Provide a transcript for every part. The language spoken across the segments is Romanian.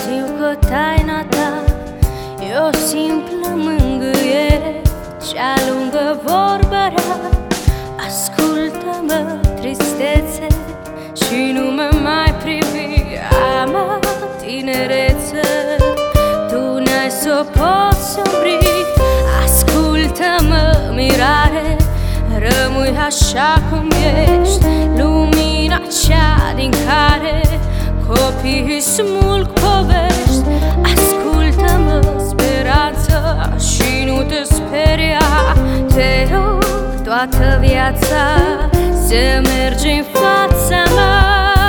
știu că taina ta e o simplă mângâiere, cea lungă vorbă rea. Ascultă-mă, tristețe, și nu mă mai privi. Am o tinerețe, tu n-ai s-o poți opri. Ascultă-mă, mirare, rămâi așa cum ești, lumina cea din care copiii smulg povești. Ascultă-mă, speranță, și nu te speria. Te rog, toată viața să mergi în fața mea.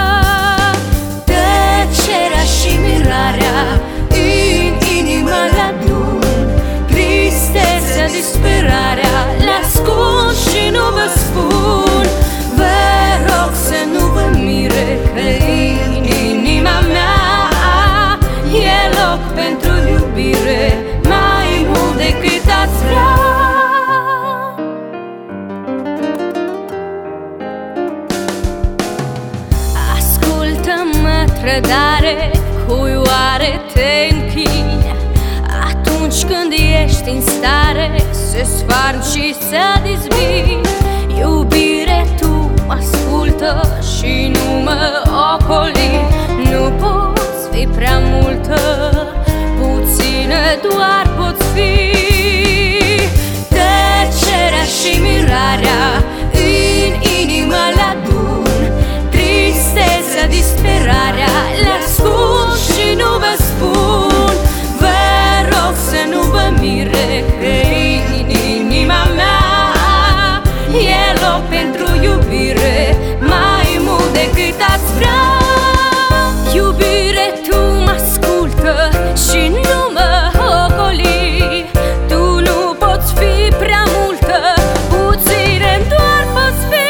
Tăcerea și mirarea în inimă le-adun, tristețea, disperarea le-ascult și nu vă spun. Vă rog să nu vă mire că în inima mea e loc pentru iubire, mai mult decât ați vrea. Ascultă-mă, trădare, cui oare te închini atunci când ești în stare să sfarmi și să dezbini? Iubire, tu ascultă și nu mă ocoli. Nu poți fi prea multă, puțină doar poți fi. Tăcerea și mirarea în inimă le-adun, tristețea, disperarea le-ascult și nu vă spun. Vă rog să nu vă mire că în inima mea e loc pentru iubire, mai mult decât ați vrea. Iubire, tu mă ascultă și nu mă ocoli. Tu nu poți fi prea multă, puține doar poți fi.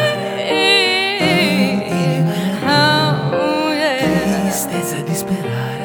Tristețea, disperare